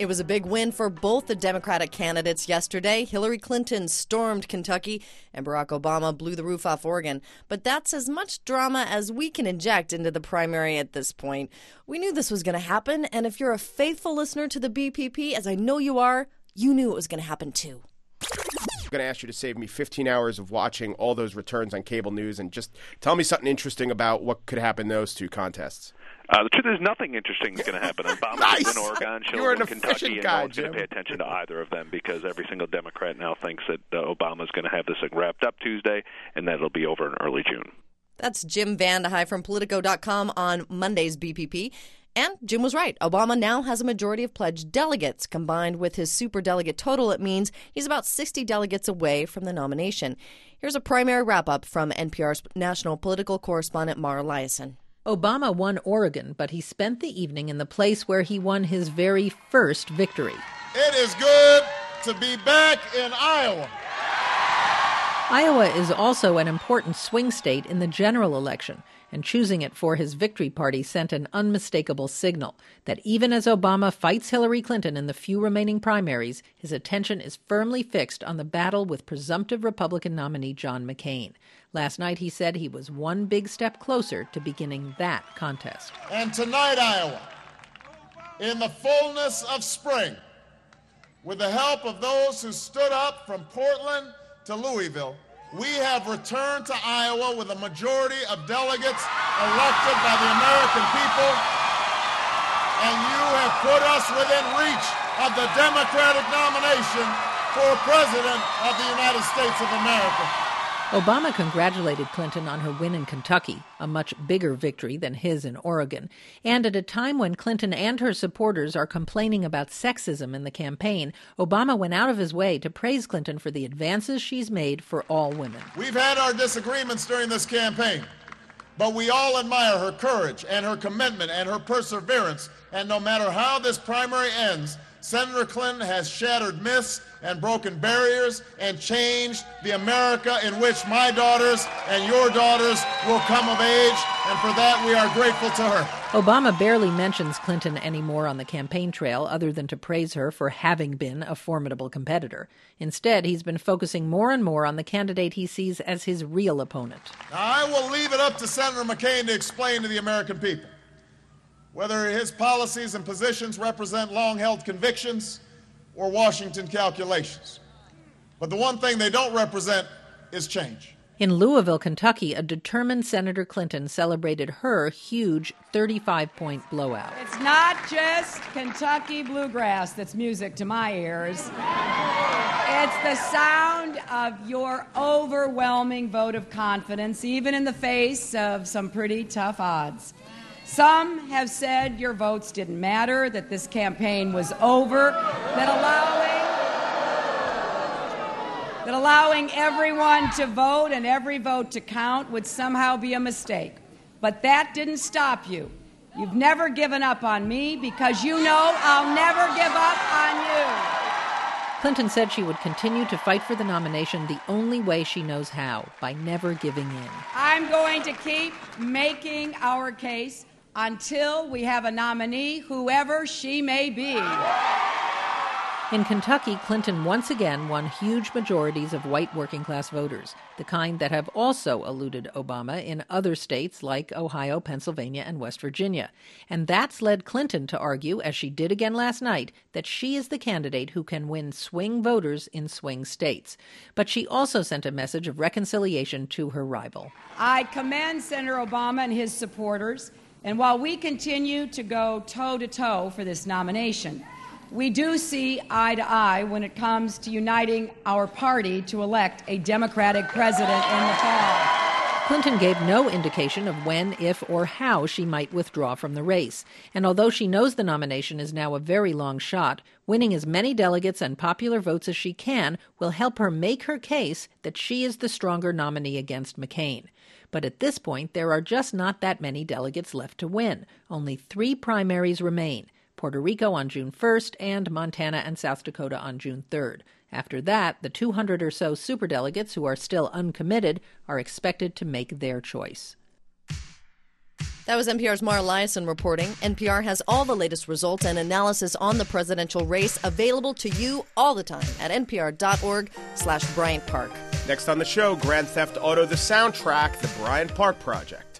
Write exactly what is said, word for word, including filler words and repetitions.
It was a big win for both the Democratic candidates yesterday. Hillary Clinton stormed Kentucky, and Barack Obama blew the roof off Oregon. But that's as much drama as we can inject into the primary at this point. We knew this was going to happen, and if you're a faithful listener to the B P P, as I know you are, you knew it was going to happen too. I'm going to ask you to save me fifteen hours of watching all those returns on cable news and just tell me something interesting about what could happen in those two contests. Uh, the truth is, nothing interesting is going to happen. Obama's Nice. going to win Oregon, she'll You're an win Kentucky, and guy, no one's going to pay attention to either of them because every single Democrat now thinks that uh, Obama's going to have this thing wrapped up Tuesday, and that it'll be over in early June. That's Jim Vandehei from Politico dot com on Monday's B P P. And Jim was right. Obama now has a majority of pledged delegates. Combined with his superdelegate total, it means he's about sixty delegates away from the nomination. Here's a primary wrap-up from N P R's national political correspondent Mara Liasson. Obama won Oregon, but he spent the evening in the place where he won his very first victory. It is good to be back in Iowa. Iowa is also an important swing state in the general election, and choosing it for his victory party sent an unmistakable signal that even as Obama fights Hillary Clinton in the few remaining primaries, his attention is firmly fixed on the battle with presumptive Republican nominee John McCain. Last night he said he was one big step closer to beginning that contest. And tonight, Iowa, in the fullness of spring, with the help of those who stood up from Portland to Louisville, we have returned to Iowa with a majority of delegates elected by the American people, and you have put us within reach of the Democratic nomination for President of the United States of America. Obama congratulated Clinton on her win in Kentucky, a much bigger victory than his in Oregon. And at a time when Clinton and her supporters are complaining about sexism in the campaign, Obama went out of his way to praise Clinton for the advances she's made for all women. We've had our disagreements during this campaign, but we all admire her courage and her commitment and her perseverance. And no matter how this primary ends, Senator Clinton has shattered myths and broken barriers and changed the America in which my daughters and your daughters will come of age, and for that we are grateful to her. Obama barely mentions Clinton anymore on the campaign trail other than to praise her for having been a formidable competitor. Instead, he's been focusing more and more on the candidate he sees as his real opponent. Now, I will leave it up to Senator McCain to explain to the American people whether his policies and positions represent long-held convictions or Washington calculations. But the one thing they don't represent is change. In Louisville, Kentucky, a determined Senator Clinton celebrated her huge thirty-five point blowout. It's not just Kentucky bluegrass that's music to my ears. It's the sound of your overwhelming vote of confidence, even in the face of some pretty tough odds. Some have said your votes didn't matter, that this campaign was over, that allowing, that allowing everyone to vote and every vote to count would somehow be a mistake. But that didn't stop you. You've never given up on me because you know I'll never give up on you. Clinton said she would continue to fight for the nomination the only way she knows how, by never giving in. I'm going to keep making our case until we have a nominee, whoever she may be. In Kentucky, Clinton once again won huge majorities of white working-class voters, the kind that have also eluded Obama in other states like Ohio, Pennsylvania, and West Virginia. And that's led Clinton to argue, as she did again last night, that she is the candidate who can win swing voters in swing states. But she also sent a message of reconciliation to her rival. I commend Senator Obama and his supporters, and while we continue to go toe-to-toe for this nomination, we do see eye to eye when it comes to uniting our party to elect a Democratic president in the fall. Clinton gave no indication of when, if, or how she might withdraw from the race. And although she knows the nomination is now a very long shot, winning as many delegates and popular votes as she can will help her make her case that she is the stronger nominee against McCain. But at this point, there are just not that many delegates left to win. Only three primaries remain: Puerto Rico on June first and Montana and South Dakota on June third. After that, the two hundred or so superdelegates who are still uncommitted are expected to make their choice. That was N P R's Mara Liasson reporting. N P R has all the latest results and analysis on the presidential race available to you all the time at npr.org slash Bryant Park. Next on the show, Grand Theft Auto, the soundtrack, the Bryant Park Project.